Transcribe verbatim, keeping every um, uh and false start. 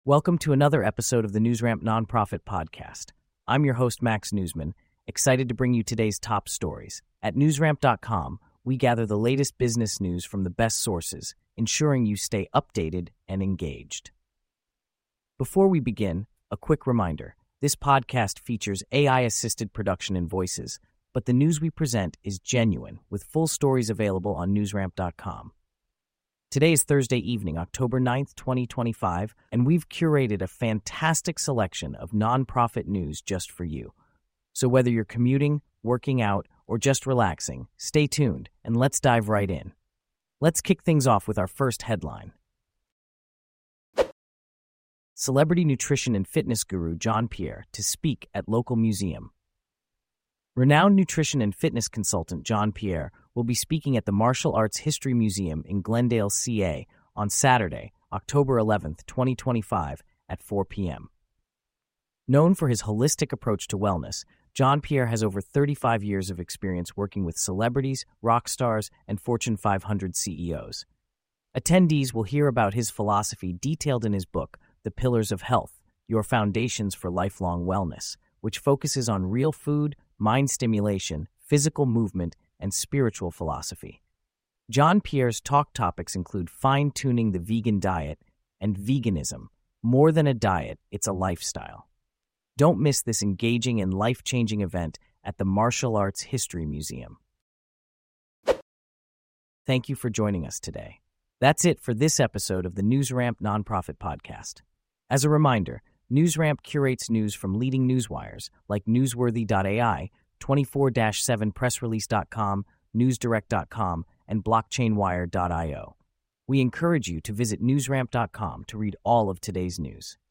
Welcome to another episode of the NewsRamp Nonprofit Podcast. I'm your host, Max Newsman, excited to bring you today's top stories. At newsramp dot com, we gather the latest business news from the best sources, ensuring you stay updated and engaged. Before we begin, a quick reminder. This podcast features A I-assisted production and voices, but the news we present is genuine, with full stories available on newsramp dot com. Today is Thursday evening, October ninth, twenty twenty-five, and we've curated a fantastic selection of nonprofit news just for you. So whether you're commuting, working out, or just relaxing, stay tuned and let's dive right in. Let's kick things off with our first headline. Celebrity nutrition and fitness guru John Pierre to speak at local museum. Renowned nutrition and fitness consultant John Pierre will be speaking at the Martial Arts History Museum in Glendale, C A on Saturday, October eleventh, twenty twenty-five at four p.m. Known for his holistic approach to wellness, John Pierre has over thirty-five years of experience working with celebrities, rock stars, and Fortune five hundred C E Os. Attendees will hear about his philosophy detailed in his book, The Pillars of Health, Your Foundations for Lifelong Wellness, which focuses on real food, mind stimulation, physical movement, and spiritual philosophy. John Pierre's talk topics include fine-tuning the vegan diet and veganism. More than a diet, it's a lifestyle. Don't miss this engaging and life-changing event at the Martial Arts History Museum. Thank you for joining us today. That's it for this episode of the NewsRamp Nonprofit Podcast. As a reminder, NewsRamp curates news from leading newswires like newsworthy dot A I, twenty-four seven press release dot com, newsdirect dot com, and blockchain wire dot io. We encourage you to visit newsramp dot com to read all of today's news.